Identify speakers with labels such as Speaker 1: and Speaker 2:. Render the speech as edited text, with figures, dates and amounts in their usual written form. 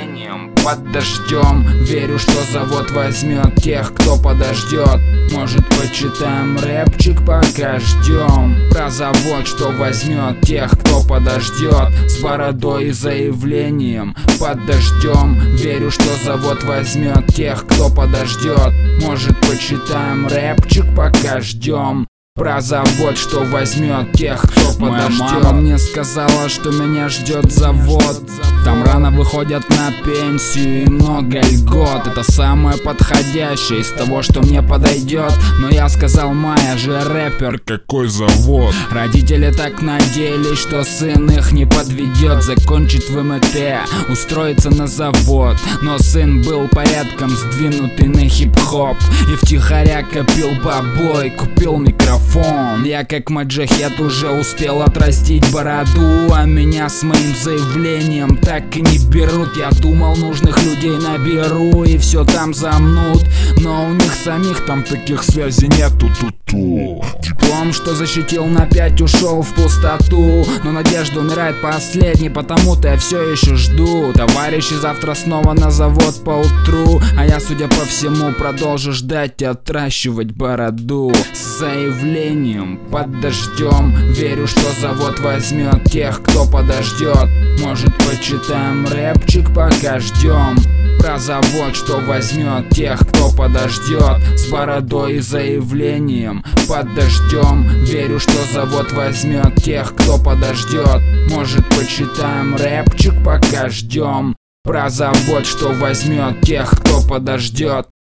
Speaker 1: заявлением под дождем. Верю, что завод возьмет тех, кто подождет. Может, почитаем рэпчик, пока ждем. Про завод, что возьмет тех, кто подождет. С бородой и заявлением под дождем. Верю, что завод возьмет тех, кто подождет. Может, почитаем рэпчик, пока ждем. Про завод, что возьмет тех, кто подождет. Моя мама мне сказала, что меня ждет завод. Там рано выходят на пенсию и много льгот. Это самое подходящее из того, что мне подойдет. Но я сказал: Майя же рэпер,
Speaker 2: какой завод?
Speaker 1: Родители так надеялись, что сын их не подведет. Закончит в МТ, устроиться на завод. Но сын был порядком сдвинутый на хип-хоп и втихаря копил бабой, купил микрофон. Я как маджахет уже успел отрастить бороду, а меня с моим заявлением так и не берут. Я думал, нужных людей наберу и все там замнут, но у них самих там таких связей нету. Диплом, что защитил на 5, ушел в пустоту. Но надежда умирает последней, потому-то я все еще жду. Товарищи завтра снова на завод поутру, а я, судя по всему, продолжу ждать и отращивать бороду. С заявлением под дождем. Верю, что завод возьмет тех, кто подождет. Может, почитаем рэпчик, пока ждем. Про завод, что возьмет тех, кто подождет. С бородой и заявлением под дождем. Верю, что завод возьмет тех, кто подождет. Может, почитаем рэпчик, пока ждем. Про завод, что возьмет тех, кто подождет.